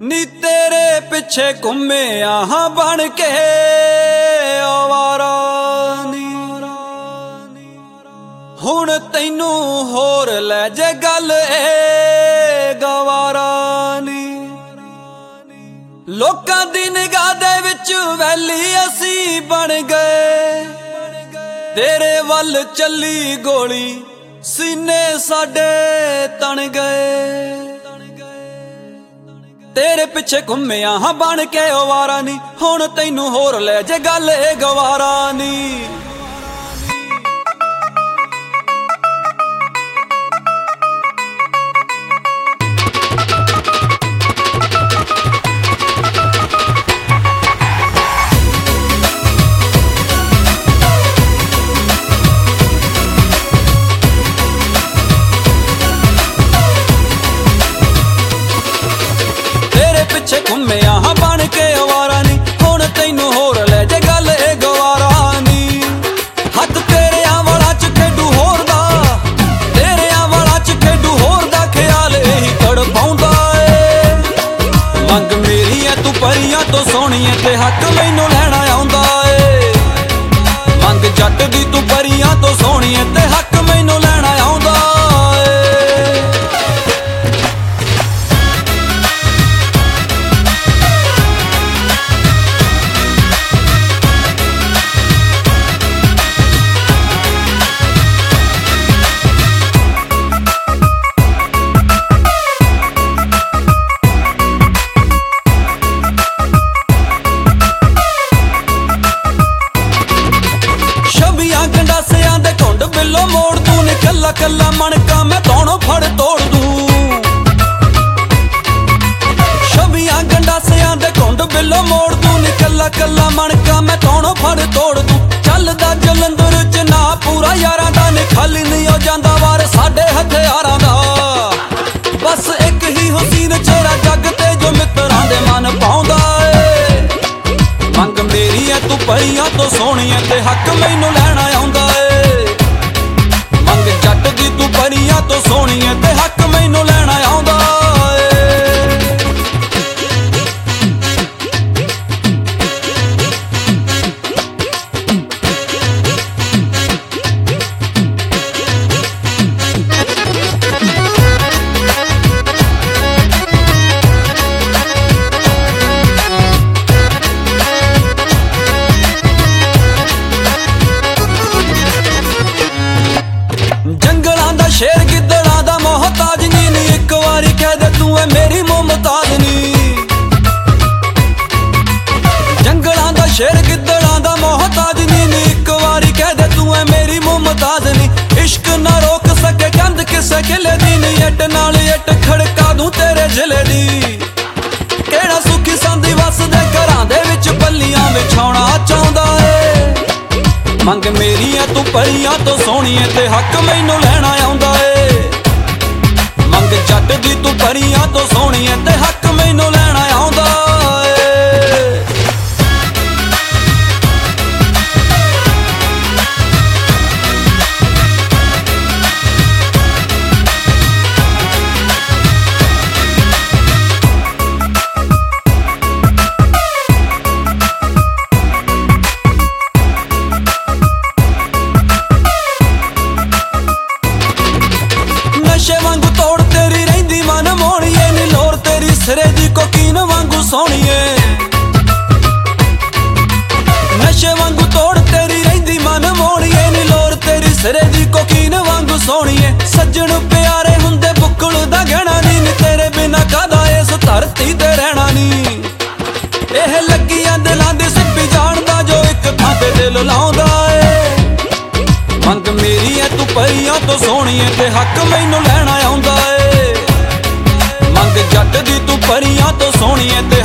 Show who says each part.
Speaker 1: नी तेरे पिछे घूमे आहां बन के आवारा नी हुण तैनू होर लै जे गल ए गवारा नी लोकां दी निगाह दे विच वैली असी बन गए तेरे वल चली गोली सीने साडे तन गए तेरे पिछे घूमे आहां बन के आवारा नी हुण तैनू होर लै जे गल ए गवारा नी पिछे घूमे आहां बन के आवारा नी हुण तैनू होर लै जे गल ए गवारा नी हथ तेरे वाला च खेडू होर दा तेरे वाला च खेडू होर दा ख्याल यही तड़पाउंदा ए मंग मेरी है तू परियां तो सोहणीए ते हक मैनू लैणा आउंदा ए मंग जट दी तू परियां तो सोहणीए ते हक मैनू लैणा आउंदा बिलो मोड़ तू ने कला कला मणका मैं दोनों फड़ तोड़ दूं छबियां गंडासियां दे घुंड बिलो मोड़ तू ने कला कला मणका मैं दोनों फड़ तोड़ दूं चलदा जलंधर च ना पूरा यारां दा ने खाली नहीं हो जांदा वार साडे हथियारां दा बस एक ही हुसीन चेहरा जग ते जो मित्रां दे मन पाउंदा ए मंग मेरी है तू परियां तो सोहणी है ते हक मैनू लैणा आउंदा ए जट दी तू परियां तो सोहणी है ते हक मैनू लैणा आउंदा शेर गिद्दड़ा दा मोहताज नी एक वारी कह दे तू है मेरी मुमताज नी जंगलां दा शेर गिद्दड़ा दा मोहताज नी एक वारी कह दे तू है मेरी मुमताज नी इश्क ना रोक सके कंध किसे किले दी नी अट नाल अट खड़का दूं तेरे जिले दी केड़ा सुखी संदी वसदे घरां दे विच पल्लियां विछाउणा चाहुंदा ए मंग मेरी है तू परियां तो सोहणी है ते हक मैनू लैणा आउंदा ए मंग जट दी तू परियां तो सोहणी है ते हक मैनू लैणा आउंदा नशे वांगू तोड़ तेरी रहिंदी मन मोहणीए नी लोर तेरी सिरे दी कोकीन वांगू सोहणीए नशे वांगू तोड़ तेरी रहिंदी मन मोहणीए नी लोर तेरी सिरे दी कोकीन वांगू सोहणीए सज्जण प्यारे हुंदे बुक्कल दा गहना नी तेरे बिना कादा इस धरती ते रहना नी एह लगियां दिलां दी सिप्पी जाणदा जो एक थां ते दिल लाउंदा ए मंग मेरी है तू परियां तो सोहणी है ते हक मैनू लैणा आउंदा ए मंग जट दी तू परियां तो सोहणी है ते